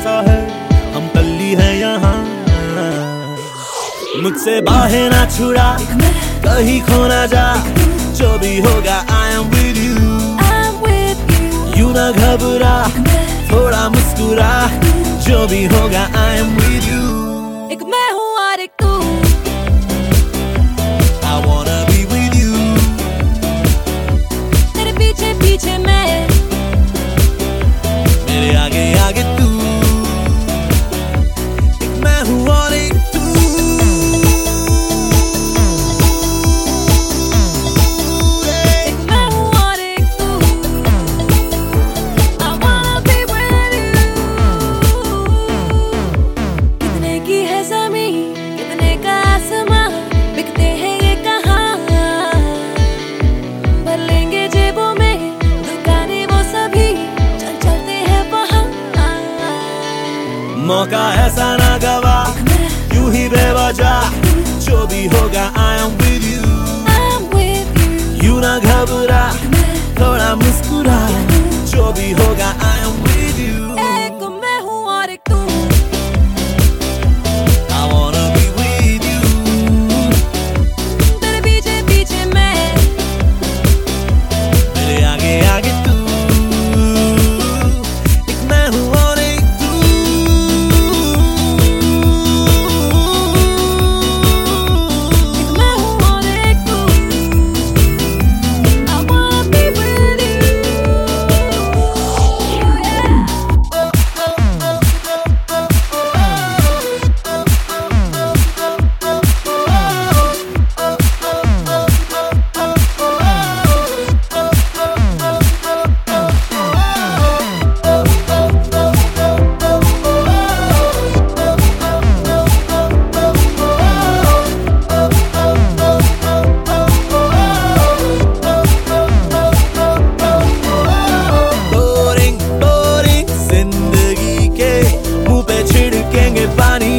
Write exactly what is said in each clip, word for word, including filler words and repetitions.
कैसा है, हम कल्ली है यहाँ। मुझसे बाहें ना छुड़ा, कहीं खो ना जा, जो भी होगा I am with you। यूं ना घबरा, थोड़ा मुस्कुरा, जो भी होगा I am with you। एक मैं हूँ और एक तू, I wanna be with you। तेरे पीछे पीछे मैं, मेरे आगे आगे तू। एक मैं हूँ और एक तू। एक मैं हूँ और एक तू। I wanna be with you। कितने की है ज़मीं, कितने का आसमां, बिकते हैं ये कहाँ। भर लेंगे जेबों में दुकानें वो सभी, चल चलते हैं वहाँ। मौका ऐसा ना गवा, यूं ही बेवजह, जो भी होगा I am with you। I'm with you। यूं ना घबरा, थोड़ा मुस्कुरा, जो भी होगा I am with you। एक मैं हूँ और एक तू। I wanna be with you। तेरे पीछे पीछे मैं, मेरे आगे आगे तू। एक मैं हूँ और एक तू। एक मैं हूँ और एक तू। I wanna be with you। Boring boring जिंदगी के मुंह पे छिड़केंगे पानी।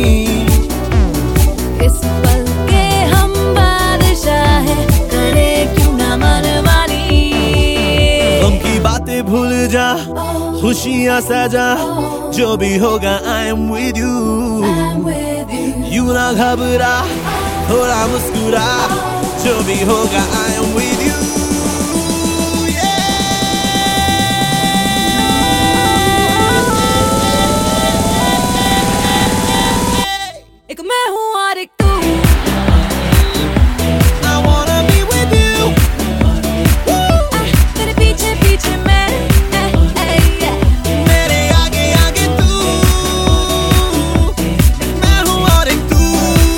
इस पल के हम बादशाह हैं, करे क्यों ना मनमानी। गम की बातें भूल जा, खुशियाँ सजा, जो भी होगा I am with you। I'm with you। यूं ना घबरा, थोड़ा मुस्कुरा, जो भी होगा I am with you। एक मैं हूँ और एक तू। I wanna be with you। तेरे पीछे पीछे मैं, मेरे आगे आगे तू। मैं हूँ और एक तू।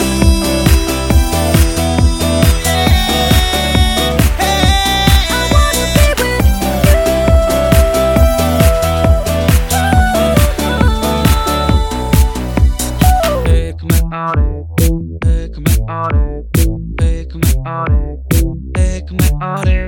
I wanna be with you। एक मैं और एक, एक मैं और एक, एक मैं और एक, एक मैं और एक।